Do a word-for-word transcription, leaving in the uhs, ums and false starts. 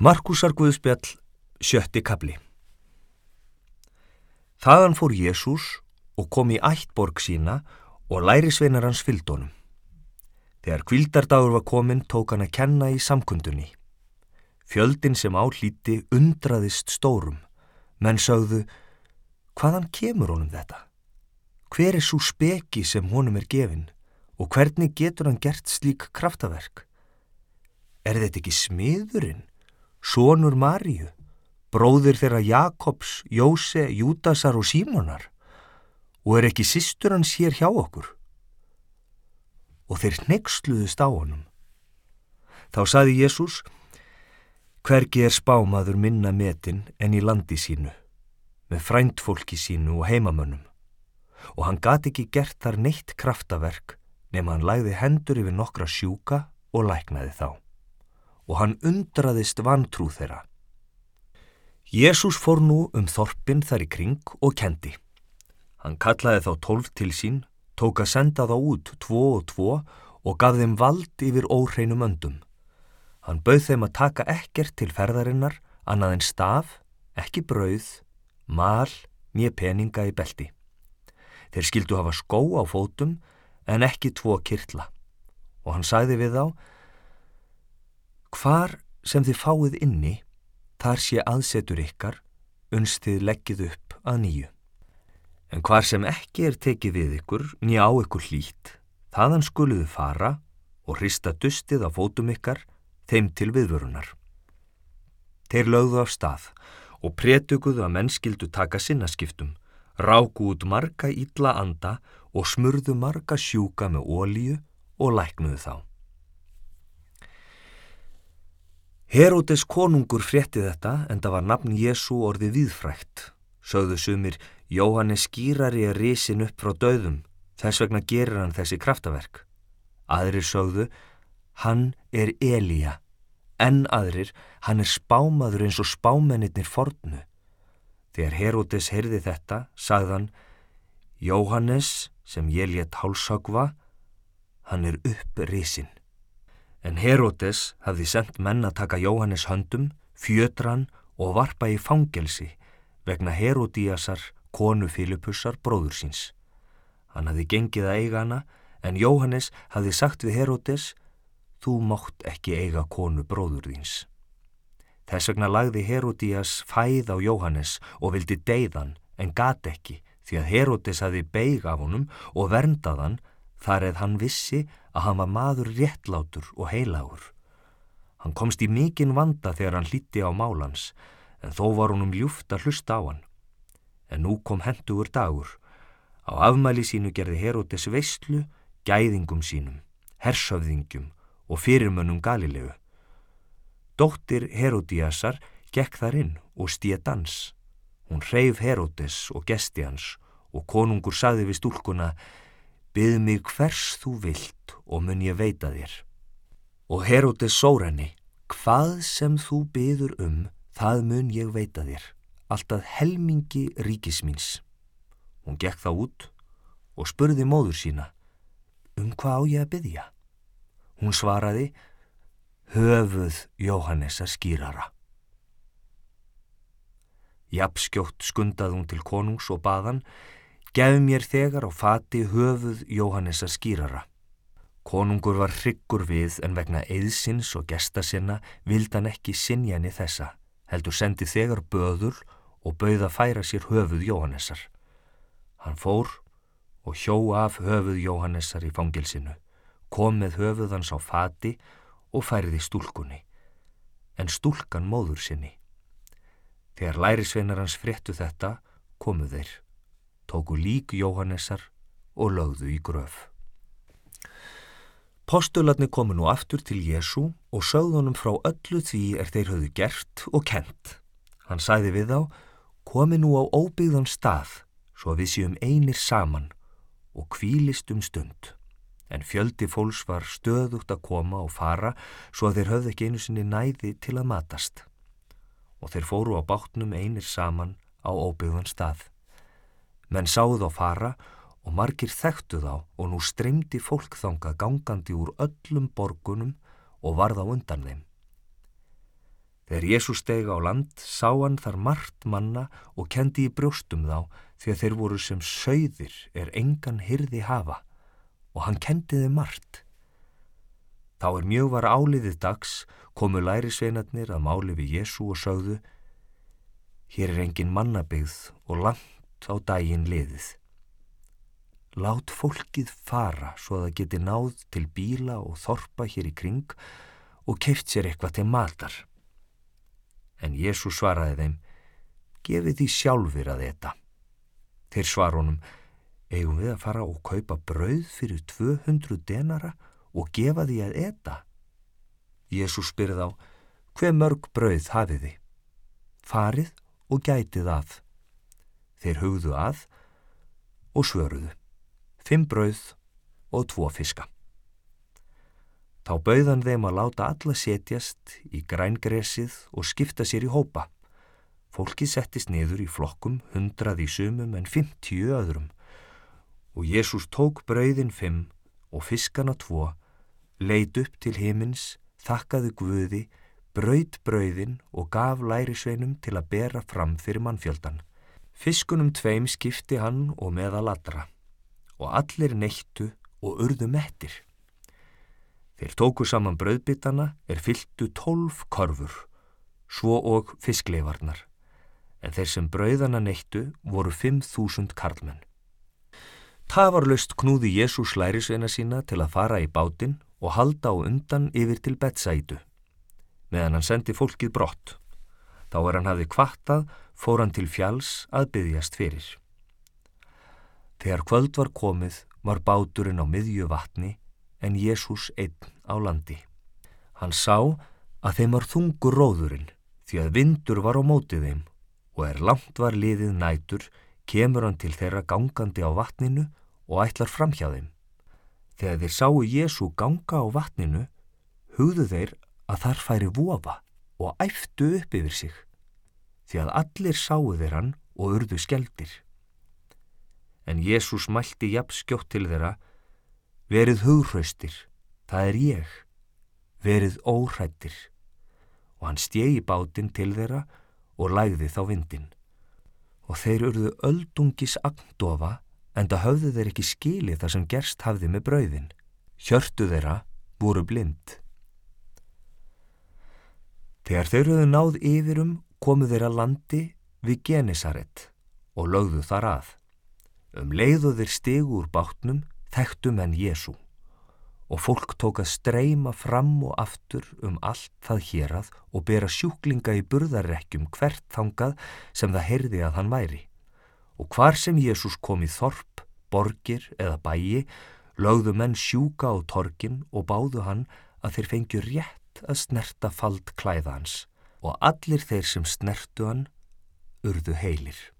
Markúsar guðspjall, sjötti kafli. Þaðan fór Jesús og kom í ættborg sína og lærisveinar hans fylgdu honum. Þegar hvíldardagur var kominn tók hann að kenna í samkundunni. Fjöldinn sem á hlýddi undraðist stórum. Menn sögðu, hvaðan kemur honum þetta? Hver er sú speki sem honum er gefin og hvernig getur hann gert slík kraftaverk? Er þetta ekki smiðurinn, sonur Maríu, bróðir þeirra Jakobs, Jóse, Júdasar og Símonar, og er ekki systur hans hér hjá okkur? Og þeir hneyksluðust á honum. Þá sagði Jesús, hvergi er spámaður minna metin en í landi sínu, með frændfólki sínu og heimamönnum, og hann gat ekki gert þar neitt kraftaverk nema hann lagði hendur yfir nokkra sjúka og læknaði þá. Og hann undraðist vantrú þeirra. Jesús fór nú um þorpin þar í kring og kendi. Hann kallaði þá tólf til sín, tók að senda þá út tvo og tvo og gaf þeim vald yfir óhreinum öndum. Hann bauð þeim að taka ekkert til ferðarinnar, annað en staf, ekki brauð, mal, né peninga í belti. Þeir skyldu hafa skó á fótum, en ekki tvo kyrtla. Og hann sagði við þá, hvar sem þið fáið inni, þar sé aðsetur ykkar, uns þið leggið upp að nýju. En hvar sem ekki er tekið við ykkur, né á ykkur hlýtt, þaðan skuluðu fara og hrista dustið af fótum ykkar, þeim til viðvörunar. Þeir lögðu af stað og prétukuðu að menn skyldu taka sinnaskiptum, ráku út marga illa anda og smurðu marga sjúka með olíu og læknuðu þá. Heródes konungur frétti þetta, enda var nafn Jesú orðið víðfrægt. Sögðu sumir, Jóhannes skírari er risin upp frá dauðum, þess vegna gerir hann þessi kraftaverk. Aðrir sögðu, hann er Elía, en aðrir, hann er spámaður eins og spámennirnir fornu. Þegar Heródes heyrði þetta, sagði hann, Jóhannes, sem ég lét hálshöggva, hann er upprisin. En Heródes hafði sent menn að taka Jóhannes höndum, fjötra hann og varpa í fangelsi vegna Herodíasar, konu Filippusar, bróður síns. Hann hafði gengið að eiga hana, en Jóhannes hafði sagt við Heródes, þú mátt ekki eiga konu bróður þíns. Þess vegna lagði Herodías fæð á Jóhannes og vildi deyðan, en gat ekki, því að Heródes hafði beig af honum og verndað hann, þar eð hann vissi að hann var maður réttlátur og heilagur. Hann komst í mikinn vanda þegar hann hlýddi á málans, en þó var honum ljúft að hlusta á hann. En nú kom hentugur dagur. Á afmæli sínu gerði Heródes veislu, gæðingum sínum, hershöfðingjum og fyrirmönnum Galileu. Dóttir Herodíasar gekk þar inn og sté dans. Hún hreif Heródes og gesti hans, og konungur sagði við stúlkuna, bið mig hvers þú vilt og mun ég veita þér. Og Heródes sór henni, hvað sem þú biður um, það mun ég veita þér, alltaf helmingi ríkis míns. Hún gekk þá út og spurði móður sína, um hvað á ég að biðja? Hún svaraði, höfuð Jóhannesar skírara. Jafnskjótt skundaði hún til konungs og bað hann, gef mér þegar á fati höfuð Jóhannesar skírara. Konungur var hryggur við, en vegna eiðsins og gesta sinna vildi hann ekki synja henni þessa, heldur sendi þegar böðul og bauð að færa sér höfuð Jóhannesar. Hann fór og hjó af höfuð Jóhannesar í fangelsinu, kom með höfuð hans á fati og færði stúlkunni, en stúlkan móður sinni. Þegar lærisveinar hans fréttu þetta, komu þeir, tóku lík Jóhannesar og lögðu í gröf. Postularnir komu nú aftur til Jesú og sögðu honum frá öllu því er þeir höfðu gert og kennt. Hann sagði við þá, komi nú á óbyggðan stað, svo við séum einir saman og hvílist um stund. En fjöldi fólks var stöðugt að koma og fara, svo að þeir höfðu ekki einu sinni næði til að matast. Og þeir fóru á bátnum einir saman á óbyggðan stað. Menn sáu þá fara og margir þekktu þá og nú streymdi fólk þangað gangandi úr öllum borgunum og varð á undan þeim. Þegar Jesús steig á land sá hann þar margt manna og kenndi í brjóstum þá, því að þeir voru sem sauðir er engan hirði hafa, og hann kendi þeim margt. Þá er mjög var áliðið dags, komu lærisveinarnir að máli við Jesú og sögðu: Hér er engin mannabyggð og langt á daginn liðið. Lát fólkið fara svo að það geti náð til bíla og þorpa hér í kring og keypt sér eitthvað til matar. En Jesús svaraði þeim: Gefið því sjálfir að eta. Þeir svar honum: Eigum við að fara og kaupa brauð fyrir tvö hundruð denara og gefa því að eta? Jesús spyr þá: Hve mörg brauð hafið þið? Farið og gætið að. Þeir hugðu að og svöruðu: Fimm brauð og tvo fiska. Þá bauð hann þeim að láta alla setjast í grængresið og skipta sér í hópa. Fólkið settist niður í flokkum, hundrað í sumum en fimmtíu öðrum. Og Jesús tók brauðin fimm og fiskana tvo, leit upp til himins, þakkaði Guði, braut brauðin og gaf lærisveinum til að bera fram fyrir mannfjöldan. Fiskunum tveim skipti hann og meðal allra, og allir neyttu og urðu mettir. Þeir tóku saman brauðbitana er fylltu tólf korfur, svo og fiskleifarnar, en þeir sem brauðana neyttu voru fimm þúsund karlmenn. Tafarlaust knúði Jesús lærisveina sína til að fara í bátinn og halda á undan yfir til Betsaidu, meðan hann sendi fólkið brott. Þá er hann hafði kvattað, fór hann til fjalls að biðjast fyrir. Þegar kvöld var komið, var báturinn á miðju vatni, en Jesús einn á landi. Hann sá að þeim var þungur róðurinn, því að vindur var á móti þeim, og er langt var liðið nætur, kemur hann til þeirra gangandi á vatninu og ætlar framhjá þeim. Þegar þeir sáu Jesú ganga á vatninu, hugðu þeir að þar færi vofa og æptu upp yfir sig, því að allir sáu þeir hann og urðu skelfdir. En Jesús mælti jafn skjótt til þeirra: Verið hughraustir, það er ég, verið óhræddir. Og hann stég í bátinn til þeirra og lægði þá vindinn. Og þeir urðu öldungis agndofa, enda höfðu þeir ekki skilið það sem gerst hafði með brauðin. Hjörtu þeirra voru blind. Þegar þeir höfðu náð yfirum, komu þeir að landi við Genesaret og lögðu þar að. Um leið og þeir stigu úr bátnum, þekktu menn Jesú, og fólk tók að streyma fram og aftur um allt það hérað og bera sjúklinga í burðarrekkjum hvert þangað sem það heyrði að hann væri. Og hvar sem Jesús kom í þorp, borgir eða bæi, lögðu menn sjúka á torgin og báðu hann að þeir fengju rétt að snerta fald klæða hans, og allir þeir sem snertu hann urðu heilir.